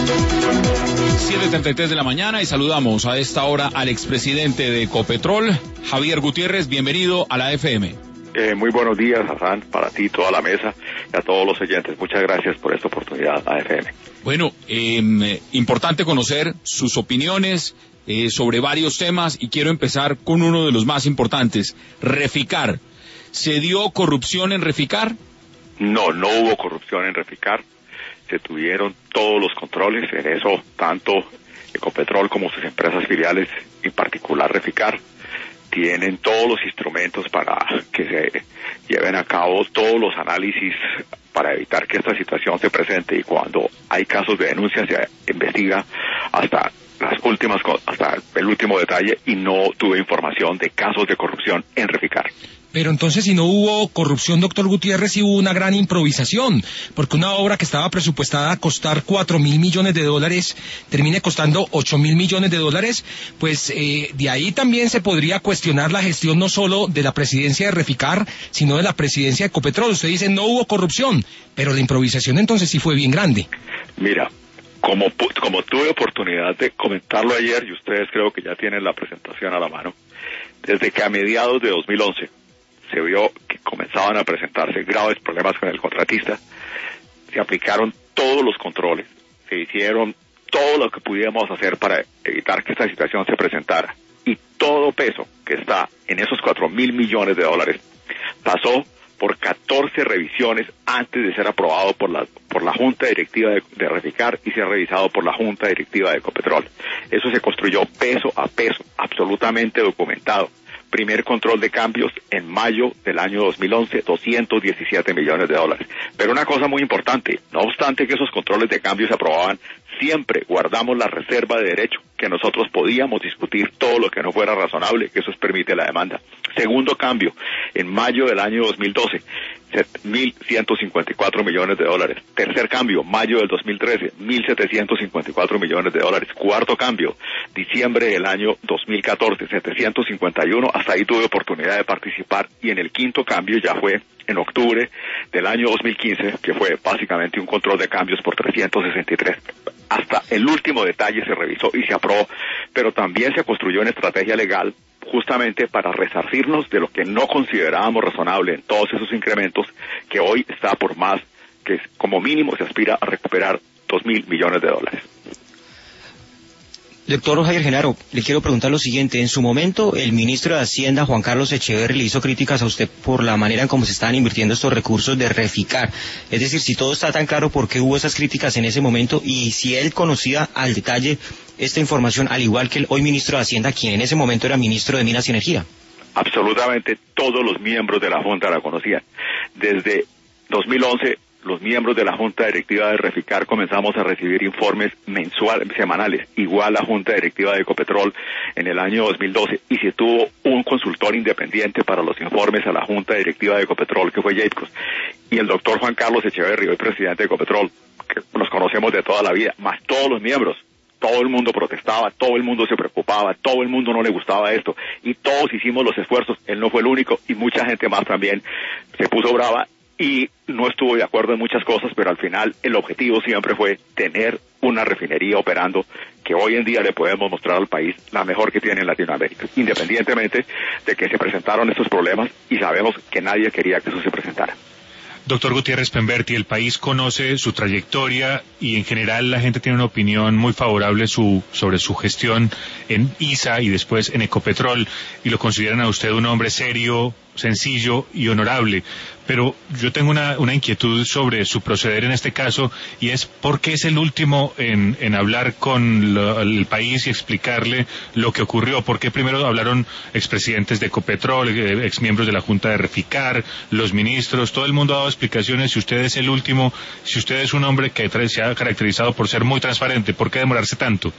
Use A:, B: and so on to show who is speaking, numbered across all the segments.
A: 7:33 de la mañana y saludamos a esta hora al expresidente de Ecopetrol, Javier Gutiérrez. Bienvenido a la FM.
B: Muy buenos días, Hassan, para ti, toda la mesa y a todos los oyentes. Muchas gracias por esta oportunidad, AFM.
A: Bueno, importante conocer sus opiniones sobre varios temas y quiero empezar con uno de los más importantes, Reficar. ¿Se dio corrupción en Reficar?
B: No hubo corrupción en Reficar. Se tuvieron todos los controles en eso, tanto Ecopetrol como sus empresas filiales, en particular Reficar, tienen todos los instrumentos para que se lleven a cabo todos los análisis para evitar que esta situación se presente, y cuando hay casos de denuncia se investiga hasta el último detalle, y no tuve información de casos de corrupción en Reficar.
C: Pero entonces, si no hubo corrupción, doctor Gutiérrez, sí hubo una gran improvisación, porque una obra que estaba presupuestada a costar $4.000 millones termine costando $8.000 millones, pues de ahí también se podría cuestionar la gestión no solo de la presidencia de Reficar, sino de la presidencia de Ecopetrol. Usted dice no hubo corrupción, pero la improvisación entonces sí fue bien grande.
B: Mira, como tuve oportunidad de comentarlo ayer, y ustedes creo que ya tienen la presentación a la mano, desde que a mediados de 2011 se vio que comenzaban a presentarse graves problemas con el contratista, se aplicaron todos los controles, se hicieron todo lo que pudiéramos hacer para evitar que esta situación se presentara, y todo peso que está en esos $4.000 millones pasó por 14 revisiones antes de ser aprobado por la Junta Directiva de Reficar y ser revisado por la Junta Directiva de Ecopetrol. Eso se construyó peso a peso, absolutamente documentado. Primer control de cambios en mayo del año 2011, $217 millones. Pero una cosa muy importante, no obstante que esos controles de cambios se aprobaban, siempre guardamos la reserva de derecho, que nosotros podíamos discutir todo lo que no fuera razonable, que eso permite la demanda. Segundo cambio, en mayo del año 2012, $1.154 millones. Tercer cambio, mayo del 2013, $1.754 millones. Cuarto cambio, diciembre del año 2014, 751, hasta ahí tuve oportunidad de participar, y en el quinto cambio ya fue en octubre del año 2015, que fue básicamente un control de cambios por 363. Hasta el último detalle se revisó y se aprobó, pero también se construyó una estrategia legal justamente para resarcirnos de lo que no considerábamos razonable en todos esos incrementos, que hoy está por más, que como mínimo se aspira a recuperar $2.000 millones.
D: Doctor Javier Genaro, le quiero preguntar lo siguiente. En su momento, el ministro de Hacienda, Juan Carlos Echeverri, le hizo críticas a usted por la manera en cómo se estaban invirtiendo estos recursos de Reficar. Es decir, si todo está tan claro, ¿por qué hubo esas críticas en ese momento? Y si él conocía al detalle esta información, al igual que el hoy ministro de Hacienda, quien en ese momento era ministro de Minas y Energía.
B: Absolutamente todos los miembros de la Junta la conocían. Desde 2011, los miembros de la Junta Directiva de Reficar comenzamos a recibir informes semanales, igual la Junta Directiva de Ecopetrol en el año 2012, y se tuvo un consultor independiente para los informes a la Junta Directiva de Ecopetrol, que fue Jacobs, y el doctor Juan Carlos Echeverri, hoy presidente de Ecopetrol, que nos conocemos de toda la vida, más todos los miembros. Todo el mundo protestaba, todo el mundo se preocupaba, todo el mundo no le gustaba esto, y todos hicimos los esfuerzos. Él no fue el único, y mucha gente más también se puso brava y no estuvo de acuerdo en muchas cosas, pero al final el objetivo siempre fue tener una refinería operando que hoy en día le podemos mostrar al país la mejor que tiene en Latinoamérica, independientemente de que se presentaron estos problemas, y sabemos que nadie quería que eso se presentara.
E: Doctor Gutiérrez Pemberti, el país conoce su trayectoria y en general la gente tiene una opinión muy favorable sobre su gestión en ISA y después en Ecopetrol, y lo consideran a usted un hombre serio, sencillo y honorable. Pero yo tengo una inquietud sobre su proceder en este caso, y es ¿por qué es el último en hablar con el país y explicarle lo que ocurrió? ¿Por qué primero hablaron expresidentes de Ecopetrol, exmiembros de la Junta de Reficar, los ministros? Todo el mundo ha dado explicaciones. Si usted es el último, si usted es un hombre que se ha caracterizado por ser muy transparente, ¿por qué demorarse tanto?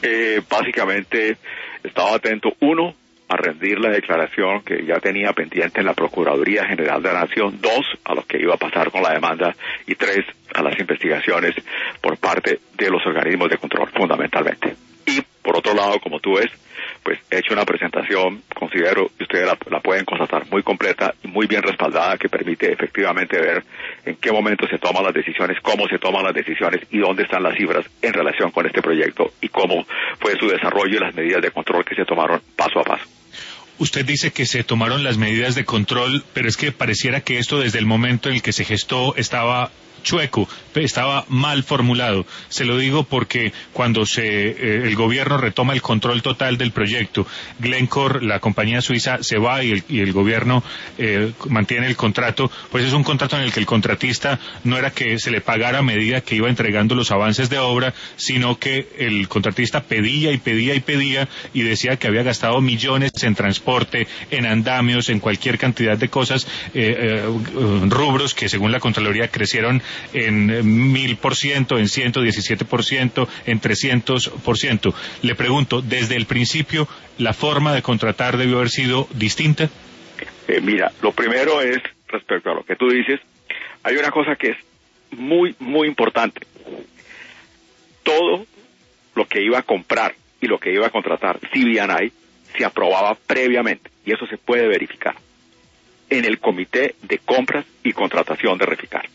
B: Básicamente estaba atento, uno, a rendir la declaración que ya tenía pendiente en la Procuraduría General de la Nación, 2, a lo que iba a pasar con la demanda, y 3, a las investigaciones por parte de los organismos de control, fundamentalmente. Y, por otro lado, como tú ves, pues he hecho una presentación, considero que ustedes la pueden constatar, muy completa y muy bien respaldada, que permite efectivamente ver en qué momento se toman las decisiones, cómo se toman las decisiones y dónde están las cifras en relación con este proyecto y cómo fue su desarrollo y las medidas de control que se tomaron paso a paso.
E: Usted dice que se tomaron las medidas de control, pero es que pareciera que esto desde el momento en el que se gestó estaba chueco, estaba mal formulado. Se lo digo porque cuando el gobierno retoma el control total del proyecto, Glencore, la compañía suiza, se va y el gobierno mantiene el contrato, pues es un contrato en el que el contratista no era que se le pagara a medida que iba entregando los avances de obra, sino que el contratista pedía y decía que había gastado millones en transporte, en andamios, en cualquier cantidad de cosas, rubros que según la Contraloría crecieron en 1000%, en 117%, en 300%. Le pregunto, desde el principio, ¿la forma de contratar debió haber sido distinta?
B: Mira, lo primero es, respecto a lo que tú dices, hay una cosa que es muy, muy importante. Todo lo que iba a comprar y lo que iba a contratar CBNI se aprobaba previamente, y eso se puede verificar en el Comité de Compras y Contratación de Reficar.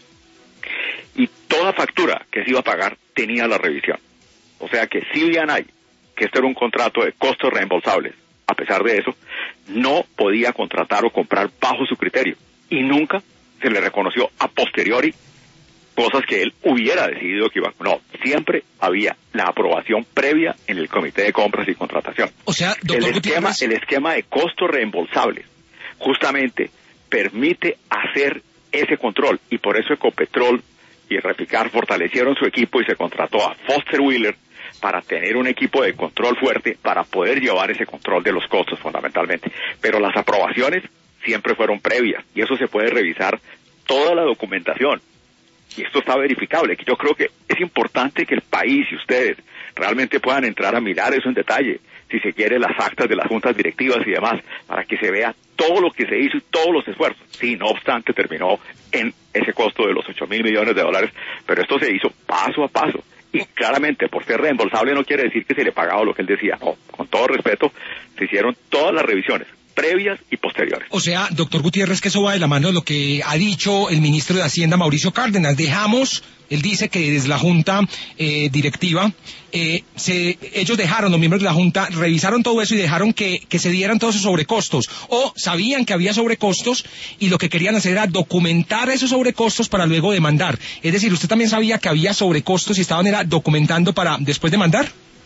B: Y toda factura que se iba a pagar tenía la revisión. O sea que CBNI, que este era un contrato de costos reembolsables, a pesar de eso, no podía contratar o comprar bajo su criterio. Y nunca se le reconoció a posteriori cosas que él hubiera decidido que iba. No, siempre había la aprobación previa en el Comité de Compras y Contratación.
C: O sea, doctor Gutiérrez,
B: el esquema de costos reembolsables justamente permite hacer ese control, y por eso Ecopetrol y Reficar fortalecieron su equipo y se contrató a Foster Wheeler para tener un equipo de control fuerte para poder llevar ese control de los costos fundamentalmente. Pero las aprobaciones siempre fueron previas y eso se puede revisar toda la documentación y esto está verificable. Yo creo que es importante que el país y ustedes realmente puedan entrar a mirar eso en detalle, si se quiere, las actas de las juntas directivas y demás, para que se vea todo lo que se hizo y todos los esfuerzos. Sí, no obstante, terminó en ese costo de los $8.000 millones, pero esto se hizo paso a paso. Y claramente, por ser reembolsable no quiere decir que se le pagaba lo que él decía. No, con todo respeto, se hicieron todas las revisiones, previas y posteriores.
C: O sea, doctor Gutiérrez, que eso va de la mano de lo que ha dicho el ministro de Hacienda, Mauricio Cárdenas. Él dice que desde la junta directiva, ellos dejaron, los miembros de la junta, revisaron todo eso y dejaron que se dieran todos esos sobrecostos. O sabían que había sobrecostos y lo que querían hacer era documentar esos sobrecostos para luego demandar. Es decir, ¿usted también sabía que había sobrecostos y estaban documentando para después demandar?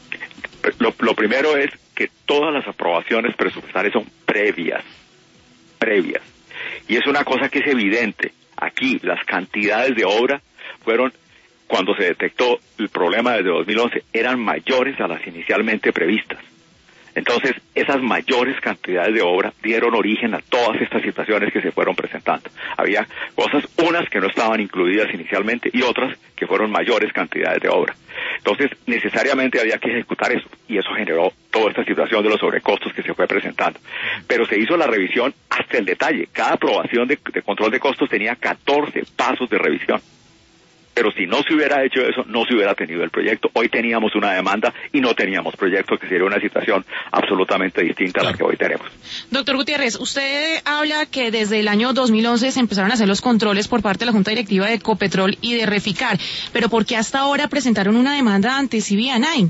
B: Lo primero es que todas las aprobaciones presupuestarias son previas. Y es una cosa que es evidente. Aquí las cantidades de obra fueron, cuando se detectó el problema desde 2011, eran mayores a las inicialmente previstas. Entonces, esas mayores cantidades de obra dieron origen a todas estas situaciones que se fueron presentando. Había cosas, unas que no estaban incluidas inicialmente y otras que fueron mayores cantidades de obra. Entonces, necesariamente había que ejecutar eso y eso generó toda esta situación de los sobrecostos que se fue presentando. Pero se hizo la revisión hasta el detalle. Cada aprobación de control de costos tenía 14 pasos de revisión. Pero si no se hubiera hecho eso, no se hubiera tenido el proyecto. Hoy teníamos una demanda y no teníamos proyecto, que sería una situación absolutamente distinta a la que hoy tenemos.
F: Doctor Gutiérrez, usted habla que desde el año 2011 se empezaron a hacer los controles por parte de la Junta Directiva de Ecopetrol y de Reficar, pero ¿por qué hasta ahora presentaron una demanda ante CBNI?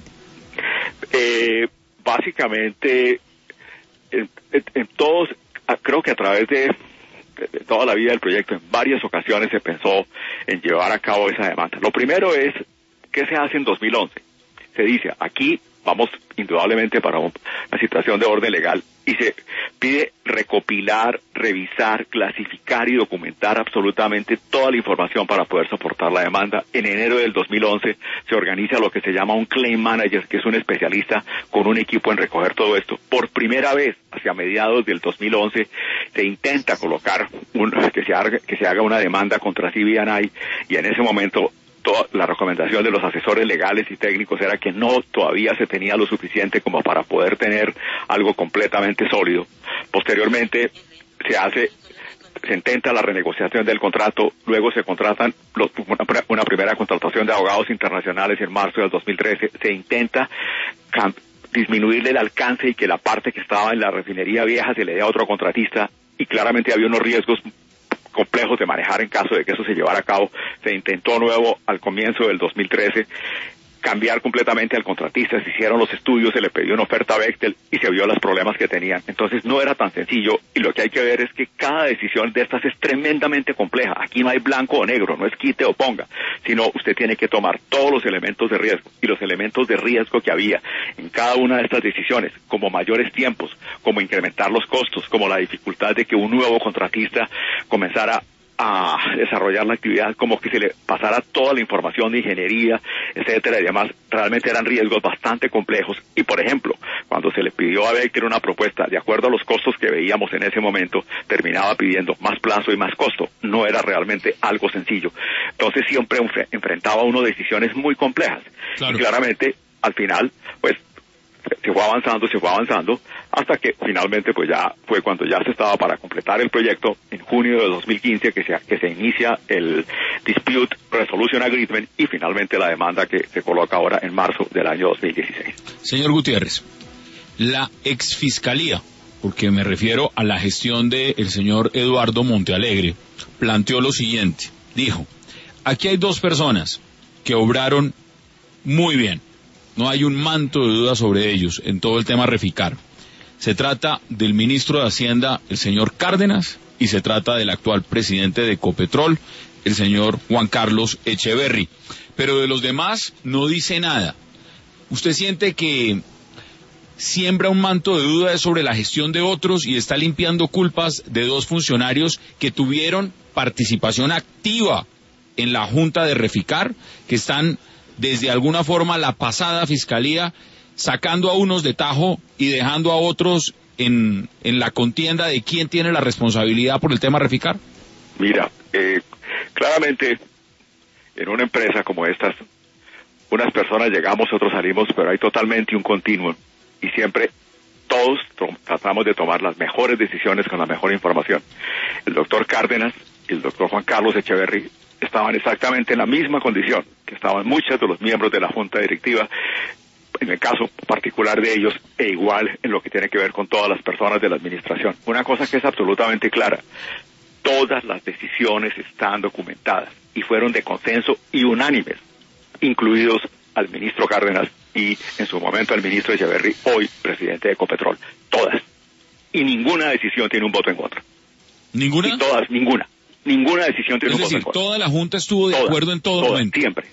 B: Básicamente, en todos, creo que a través de toda la vida del proyecto, en varias ocasiones se pensó en llevar a cabo esa demanda. Lo primero es, ¿qué se hace en 2011? Se dice, aquí vamos indudablemente para una situación de orden legal y se pide recopilar, revisar, clasificar y documentar absolutamente toda la información para poder soportar la demanda. En enero del 2011 se organiza lo que se llama un claim manager, que es un especialista con un equipo en recoger todo esto. Por primera vez, hacia mediados del 2011, se intenta colocar que se haga una demanda contra CBNI y en ese momento toda la recomendación de los asesores legales y técnicos era que todavía se tenía lo suficiente como para poder tener algo completamente sólido. Posteriormente se intenta la renegociación del contrato, luego se contratan una primera contratación de abogados internacionales en marzo del 2013, se intenta disminuirle el alcance y que la parte que estaba en la refinería vieja se le dé a otro contratista y claramente había unos riesgos complejos de manejar en caso de que eso se llevara a cabo. Se intentó nuevo al comienzo del 2013 cambiar completamente al contratista, se hicieron los estudios, se le pidió una oferta a Bechtel y se vio los problemas que tenían. Entonces no era tan sencillo, y lo que hay que ver es que cada decisión de estas es tremendamente compleja. Aquí no hay blanco o negro, no es quite o ponga, sino usted tiene que tomar todos los elementos de riesgo, y los elementos de riesgo que había en cada una de estas decisiones, como mayores tiempos, como incrementar los costos, como la dificultad de que un nuevo contratista comenzara a desarrollar la actividad, como que se le pasara toda la información de ingeniería, etcétera, y demás. Realmente eran riesgos bastante complejos. Y, por ejemplo, cuando se le pidió a Bechtel una propuesta, de acuerdo a los costos que veíamos en ese momento, terminaba pidiendo más plazo y más costo. No era realmente algo sencillo. Entonces siempre enfrentaba uno decisiones muy complejas. Claro. Y claramente, al final, pues, se fue avanzando, hasta que finalmente pues ya fue cuando ya se estaba para completar el proyecto en junio de 2015 que se inicia el Dispute Resolution Agreement y finalmente la demanda que se coloca ahora en marzo del año 2016.
A: Señor Gutiérrez, la exfiscalía, porque me refiero a la gestión del señor Eduardo Montealegre, planteó lo siguiente, dijo, aquí hay dos personas que obraron muy bien. No hay un manto de duda sobre ellos en todo el tema Reficar. Se trata del ministro de Hacienda, el señor Cárdenas, y se trata del actual presidente de Ecopetrol, el señor Juan Carlos Echeverry. Pero de los demás no dice nada. ¿Usted siente que siembra un manto de duda sobre la gestión de otros y está limpiando culpas de dos funcionarios que tuvieron participación activa en la Junta de Reficar, que están desde alguna forma la pasada fiscalía sacando a unos de tajo y dejando a otros en la contienda de quién tiene la responsabilidad por el tema Reficar?
B: Mira, claramente en una empresa como estas, unas personas llegamos, otros salimos, pero hay totalmente un continuum y siempre todos tratamos de tomar las mejores decisiones con la mejor información. El doctor Cárdenas y el doctor Juan Carlos Echeverry estaban exactamente en la misma condición que estaban muchos de los miembros de la Junta Directiva, en el caso particular de ellos, e igual en lo que tiene que ver con todas las personas de la administración. Una cosa que es absolutamente clara, todas las decisiones están documentadas y fueron de consenso y unánimes, incluidos al ministro Cárdenas y en su momento al ministro Echeverry, hoy presidente de Ecopetrol. Todas. Y ninguna decisión tiene un voto en contra.
A: ¿Ninguna?
B: Y todas, ninguna. Ninguna decisión tiene un voto en contra.
A: Toda la Junta estuvo de acuerdo en todo momento.
B: Siempre.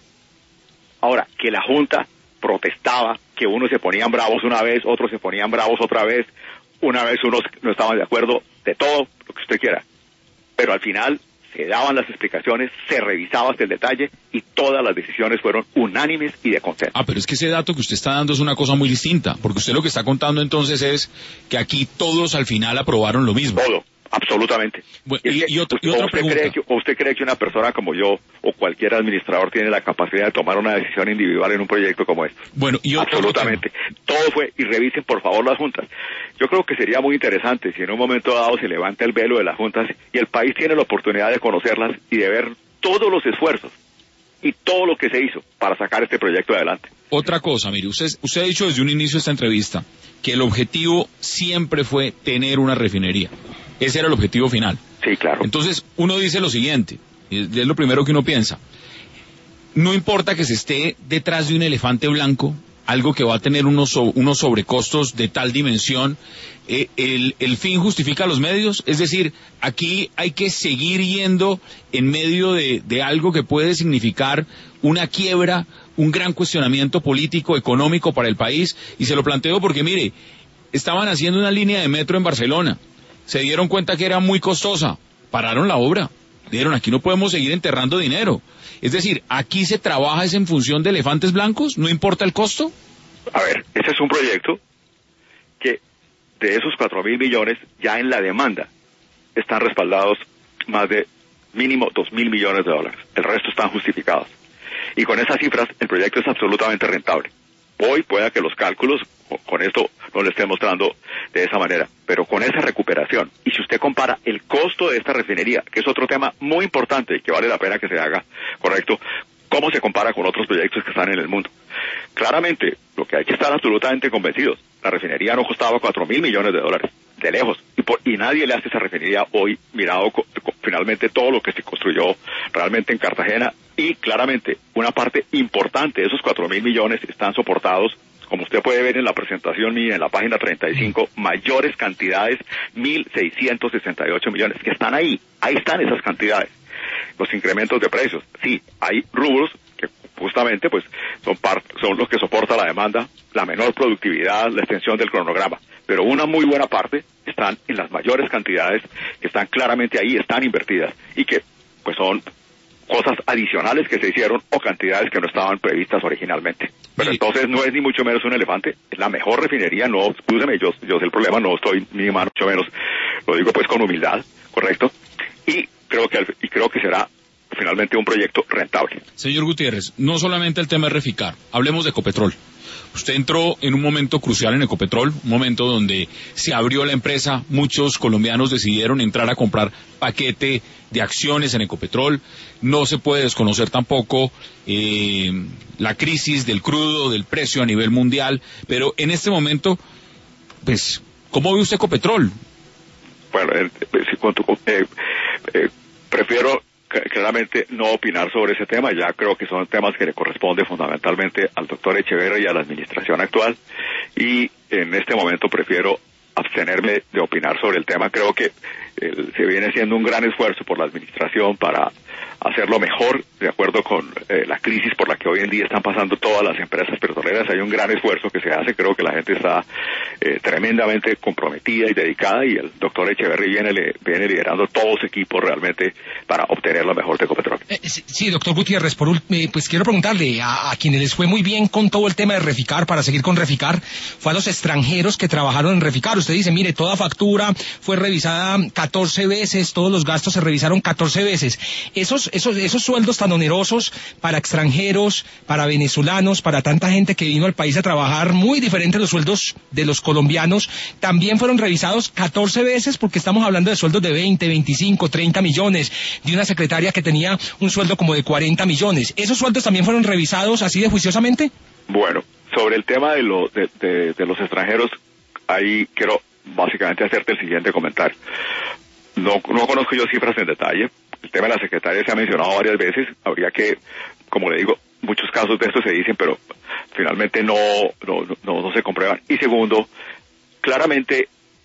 B: Ahora, que la Junta protestaba, que unos se ponían bravos una vez, otros se ponían bravos otra vez, una vez unos no estaban de acuerdo, de todo, lo que usted quiera. Pero al final se daban las explicaciones, se revisaba hasta el detalle y todas las decisiones fueron unánimes y de consenso.
A: Ah, pero es que ese dato que usted está dando es una cosa muy distinta, porque usted lo que está contando entonces es que aquí todos al final aprobaron lo mismo.
B: Todo. Absolutamente.
A: Bueno, y otra pregunta.
B: ¿Usted cree que una persona como yo o cualquier administrador tiene la capacidad de tomar una decisión individual en un proyecto como este?
A: Bueno,
B: absolutamente. Todo fue, y revisen por favor las juntas. Yo creo que sería muy interesante si en un momento dado se levanta el velo de las juntas y el país tiene la oportunidad de conocerlas y de ver todos los esfuerzos y todo lo que se hizo para sacar este proyecto adelante.
A: Otra cosa, mire, usted ha dicho desde un inicio de esta entrevista que el objetivo siempre fue tener una refinería. Ese era el objetivo final.
B: Sí, claro.
A: Entonces, uno dice lo siguiente, y es lo primero que uno piensa. No importa que se esté detrás de un elefante blanco, algo que va a tener unos sobrecostos de tal dimensión, el fin justifica los medios. Es decir, aquí hay que seguir yendo en medio de algo que puede significar una quiebra, un gran cuestionamiento político, económico para el país. Y se lo planteo porque, mire, estaban haciendo una línea de metro en Barcelona. Se dieron cuenta que era muy costosa, pararon la obra, dijeron aquí no podemos seguir enterrando dinero. Es decir, aquí se trabaja es en función de elefantes blancos, no importa el costo.
B: A ver, ese es un proyecto que de esos 4.000 millones ya en la demanda están respaldados más de mínimo 2.000 millones de dólares. El resto están justificados. Y con esas cifras el proyecto es absolutamente rentable. Hoy pueda que los cálculos con esto no le esté mostrando de esa manera, pero con esa recuperación, y si usted compara el costo de esta refinería, que es otro tema muy importante y que vale la pena que se haga, correcto, cómo se compara con otros proyectos que están en el mundo. Claramente, lo que hay que estar absolutamente convencidos, la refinería no costaba 4.000 millones de dólares, de lejos, y nadie le hace esa refinería hoy, mirado finalmente todo lo que se construyó realmente en Cartagena, y claramente una parte importante de esos 4.000 millones están soportados, como usted puede ver en la presentación mía, en la página 35, mayores cantidades, 1.668 millones, que están ahí están esas cantidades. Los incrementos de precios, sí, hay rubros que justamente pues son los que soporta la demanda, la menor productividad, la extensión del cronograma, pero una muy buena parte están en las mayores cantidades, que están claramente ahí, están invertidas, y que pues son cosas adicionales que se hicieron o cantidades que no estaban previstas originalmente. Pero entonces no es ni mucho menos un elefante, es la mejor refinería, no, excúseme, yo sé el problema, no estoy ni más mucho menos, lo digo pues con humildad, correcto, y creo que será finalmente un proyecto rentable.
A: Señor Gutiérrez, no solamente el tema de Reficar, hablemos de Ecopetrol. Usted entró en un momento crucial en Ecopetrol, un momento donde se abrió la empresa, muchos colombianos decidieron entrar a comprar paquete de acciones en Ecopetrol. No se puede desconocer tampoco la crisis del crudo, del precio a nivel mundial, pero en este momento, pues, ¿cómo ve usted Ecopetrol?
B: Bueno, prefiero claramente no opinar sobre ese tema, ya creo que son temas que le corresponde fundamentalmente al doctor Echeverri y a la administración actual, y en este momento prefiero abstenerme de opinar sobre el tema. Creo que se viene haciendo un gran esfuerzo por la administración para hacerlo mejor, de acuerdo con la crisis por la que hoy en día están pasando todas las empresas petroleras. Hay un gran esfuerzo que se hace, creo que la gente está tremendamente comprometida y dedicada, y el doctor Echeverri viene liderando todo su equipo realmente para obtener lo mejor de Ecopetrol.
C: Sí, doctor Gutiérrez, pues quiero preguntarle a quienes les fue muy bien con todo el tema de Reficar, para seguir con Reficar, fue a los extranjeros que trabajaron en Reficar. Usted dice, mire, toda factura fue revisada 14 veces, todos los gastos se revisaron 14 veces. Esos sueldos tan onerosos para extranjeros, para venezolanos, para tanta gente que vino al país a trabajar, muy diferentes los sueldos de los colombianos, también fueron revisados 14 veces, porque estamos hablando de sueldos de 20, 25, 30 millones, de una secretaria que tenía un sueldo como de 40 millones. ¿Esos sueldos también fueron revisados así de juiciosamente?
B: Bueno, sobre el tema de los extranjeros, ahí quiero básicamente hacerte el siguiente comentario. No conozco yo cifras en detalle. El tema de la secretaria se ha mencionado varias veces. Habría que, como le digo, muchos casos de esto se dicen, pero finalmente no se comprueban. Y segundo, claramente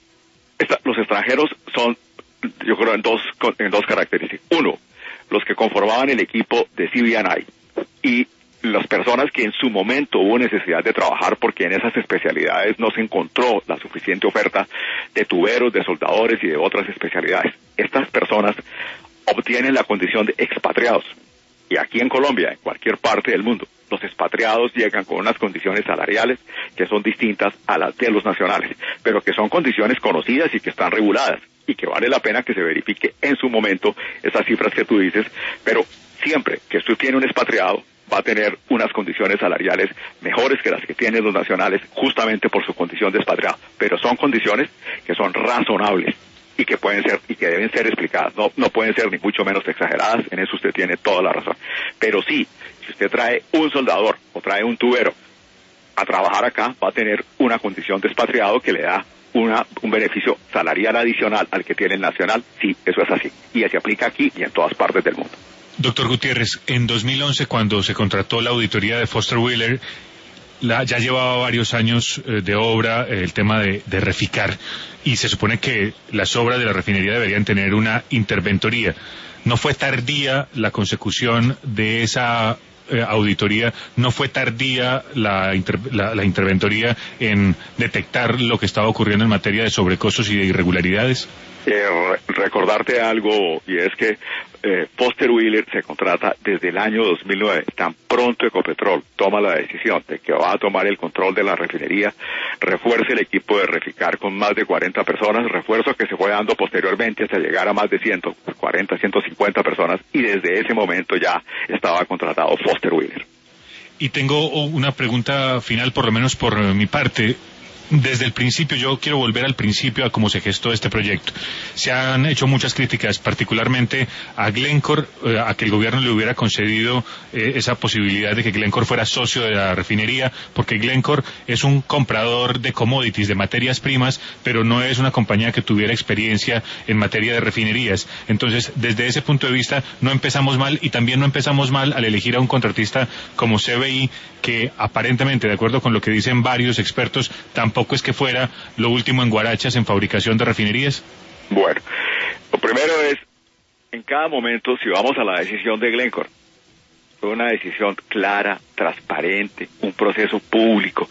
B: los extranjeros son, yo creo, en dos características. Uno, los que conformaban el equipo de CBNI, y las personas que en su momento hubo necesidad de trabajar porque en esas especialidades no se encontró la suficiente oferta de tuberos, de soldadores y de otras especialidades. Estas personas obtienen la condición de expatriados. Y aquí en Colombia, en cualquier parte del mundo, los expatriados llegan con unas condiciones salariales que son distintas a las de los nacionales, pero que son condiciones conocidas y que están reguladas, y que vale la pena que se verifique en su momento esas cifras que tú dices, pero siempre que usted tiene un expatriado, va a tener unas condiciones salariales mejores que las que tienen los nacionales, justamente por su condición de expatriado, pero son condiciones que son razonables y que pueden ser y que deben ser explicadas, no pueden ser ni mucho menos exageradas. En eso usted tiene toda la razón. Pero sí, si usted trae un soldador o trae un tubero a trabajar acá, va a tener una condición de expatriado que le da un beneficio salarial adicional al que tiene el nacional. Sí, eso es así, y se aplica aquí y en todas partes del mundo.
E: Doctor Gutiérrez, en 2011, cuando se contrató la auditoría de Foster Wheeler, ya llevaba varios años de obra el tema de Reficar, y se supone que las obras de la refinería deberían tener una interventoría. ¿No fue tardía la consecución de esa auditoría? ¿No fue tardía la interventoría en detectar lo que estaba ocurriendo en materia de sobrecostos y de irregularidades?
B: Recordarte algo, y es que Foster Wheeler se contrata desde el año 2009. Tan pronto Ecopetrol toma la decisión de que va a tomar el control de la refinería, refuerza el equipo de Reficar con más de 40 personas, refuerzo que se fue dando posteriormente hasta llegar a más de 140, 150 personas, y desde ese momento ya estaba contratado Foster Wheeler.
E: Y tengo una pregunta final, por lo menos por mi parte. desde el principio, yo quiero volver al principio a cómo se gestó este proyecto. Se han hecho muchas críticas, particularmente a Glencore, a que el gobierno le hubiera concedido esa posibilidad de que Glencore fuera socio de la refinería, porque Glencore es un comprador de commodities, de materias primas, pero no es una compañía que tuviera experiencia en materia de refinerías. Entonces, desde ese punto de vista, no empezamos mal, y también no empezamos mal al elegir a un contratista como CBI, que aparentemente, de acuerdo con lo que dicen varios expertos, tampoco es que fuera lo último en guarachas en fabricación de refinerías.
B: Bueno, lo primero es, en cada momento, si vamos a la decisión de Glencore, fue una decisión clara, transparente, un proceso público.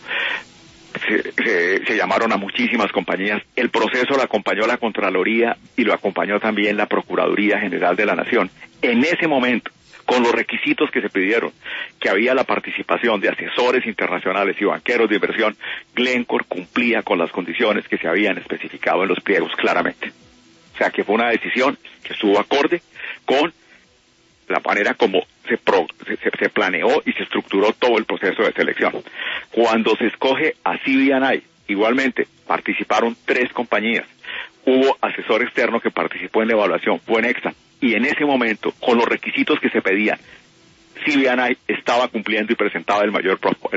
B: Se llamaron a muchísimas compañías. El proceso lo acompañó la Contraloría y lo acompañó también la Procuraduría General de la Nación. En ese momento, con los requisitos que se pidieron, que había la participación de asesores internacionales y banqueros de inversión, Glencore cumplía con las condiciones que se habían especificado en los pliegos claramente. O sea que fue una decisión que estuvo acorde con la manera como se planeó y se estructuró todo el proceso de selección. Cuando se escoge a CBI, igualmente participaron 3 compañías. Hubo asesor externo que participó en la evaluación, fue Nexan, y en ese momento, con los requisitos que se pedían, CBI estaba cumpliendo y presentaba el mayor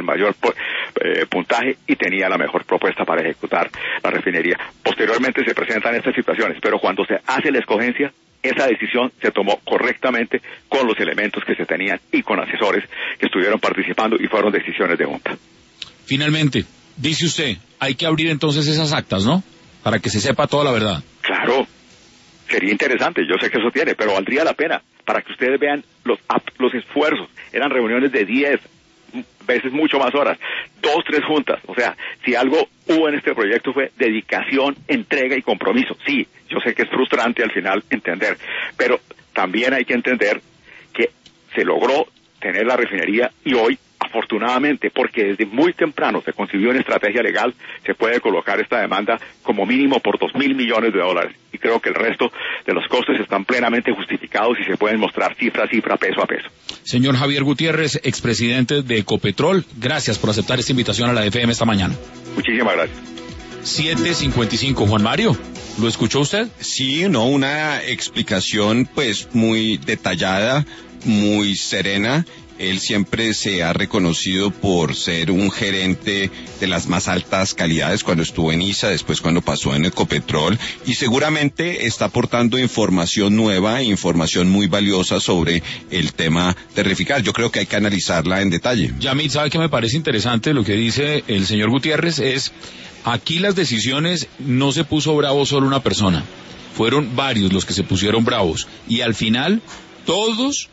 B: puntaje y tenía la mejor propuesta para ejecutar la refinería. Posteriormente se presentan estas situaciones, pero cuando se hace la escogencia, esa decisión se tomó correctamente con los elementos que se tenían y con asesores que estuvieron participando, y fueron decisiones de junta.
A: Finalmente, dice usted, hay que abrir entonces esas actas, ¿no? Para que se sepa toda la verdad.
B: Claro, sería interesante, yo sé que eso tiene, pero valdría la pena para que ustedes vean los esfuerzos. Eran reuniones de 10 veces mucho más horas, 2, 3 juntas. O sea, si algo hubo en este proyecto fue dedicación, entrega y compromiso. Sí, yo sé que es frustrante al final entender, pero también hay que entender que se logró tener la refinería, y hoy, afortunadamente, porque desde muy temprano se concibió una estrategia legal, se puede colocar esta demanda como mínimo por $2.000 millones. Y creo que el resto de los costes están plenamente justificados y se pueden mostrar cifra a cifra, peso a peso.
A: Señor Javier Gutiérrez, expresidente de Ecopetrol, gracias por aceptar esta invitación a la FM esta mañana.
B: Muchísimas gracias.
A: 7:55. Juan Mario, ¿lo escuchó usted?
G: Sí, no, una explicación pues muy detallada, muy serena. Él siempre se ha reconocido por ser un gerente de las más altas calidades cuando estuvo en ISA, después cuando pasó en Ecopetrol, y seguramente está aportando información nueva, información muy valiosa sobre el tema de Reficar. Yo creo que hay que analizarla en detalle.
A: Yamit, ¿sabe qué me parece interesante? Lo que dice el señor Gutiérrez es, aquí las decisiones no se puso bravo solo una persona, fueron varios los que se pusieron bravos, y al final todos,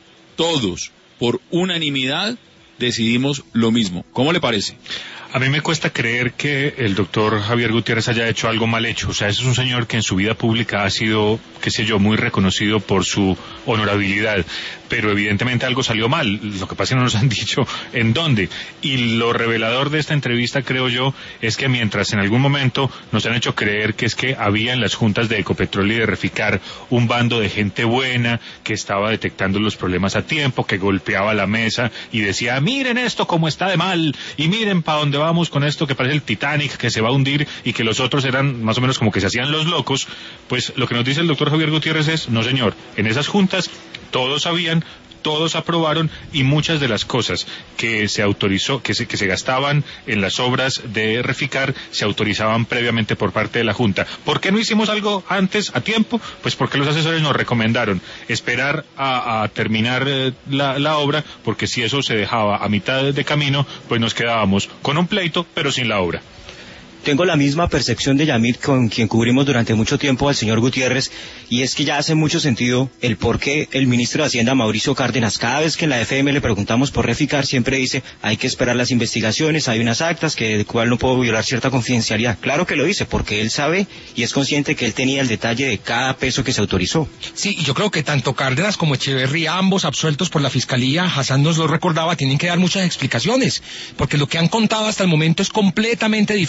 A: por unanimidad, decidimos lo mismo. ¿Cómo le parece?
E: A mí me cuesta creer que el doctor Javier Gutiérrez haya hecho algo mal hecho. O sea, ese es un señor que en su vida pública ha sido, qué sé yo, muy reconocido por su honorabilidad. Pero evidentemente algo salió mal. Lo que pasa es que no nos han dicho en dónde. Y lo revelador de esta entrevista, creo yo, es que mientras en algún momento nos han hecho creer que es que había en las juntas de Ecopetrol y de Reficar un bando de gente buena que estaba detectando los problemas a tiempo, que golpeaba la mesa y decía, miren esto cómo está de mal, y miren para dónde vamos con esto que parece el Titanic que se va a hundir, y que los otros eran más o menos como que se hacían los locos. Pues lo que nos dice el doctor Javier Gutiérrez es, no señor, en esas juntas todos sabían, todos aprobaron, y muchas de las cosas que se autorizó, que se gastaban en las obras de Reficar, se autorizaban previamente por parte de la Junta. ¿Por qué no hicimos algo antes, a tiempo? Pues porque los asesores nos recomendaron esperar a terminar la obra, porque si eso se dejaba a mitad de camino, pues nos quedábamos con un pleito, pero sin la obra.
D: Tengo la misma percepción de Yamit, con quien cubrimos durante mucho tiempo al señor Gutiérrez, y es que ya hace mucho sentido el por qué el ministro de Hacienda, Mauricio Cárdenas, cada vez que en la FM le preguntamos por Reficar, siempre dice, hay que esperar las investigaciones, hay unas actas que de cual no puedo violar cierta confidencialidad. Claro que lo dice, porque él sabe y es consciente que él tenía el detalle de cada peso que se autorizó.
C: Sí, y yo creo que tanto Cárdenas como Echeverría, ambos absueltos por la Fiscalía, Hassan nos lo recordaba, tienen que dar muchas explicaciones, porque lo que han contado hasta el momento es completamente diferente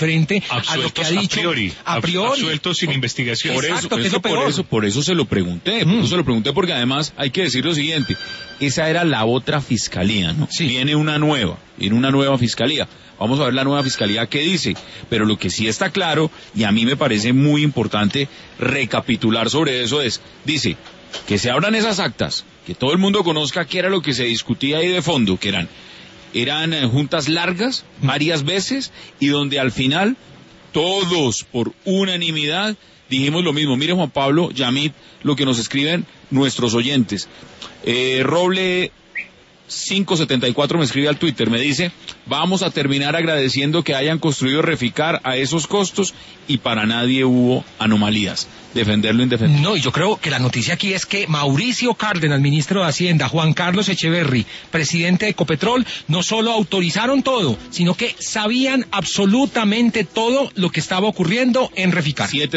C: a lo que ha dicho
E: a priori. Absueltos sin investigación.
A: Por eso se lo pregunté. Porque además hay que decir lo siguiente. Esa era la otra fiscalía, ¿no?
C: Sí.
A: Viene una nueva fiscalía. Vamos a ver la nueva fiscalía qué dice. Pero lo que sí está claro, y a mí me parece muy importante recapitular sobre eso dice, que se abran esas actas, que todo el mundo conozca qué era lo que se discutía ahí de fondo, que eran juntas largas, varias veces, y donde al final todos por unanimidad dijimos lo mismo. Mire, Juan Pablo, Yamit, lo que nos escriben nuestros oyentes. Roble 574 me escribe al Twitter, me dice, vamos a terminar agradeciendo que hayan construido Reficar a esos costos y para nadie hubo anomalías. Defender lo indefendible.
C: No, y yo creo que la noticia aquí es que Mauricio Cárdenas, ministro de Hacienda, Juan Carlos Echeverry, presidente de Ecopetrol, no solo autorizaron todo, sino que sabían absolutamente todo lo que estaba ocurriendo en Reficar.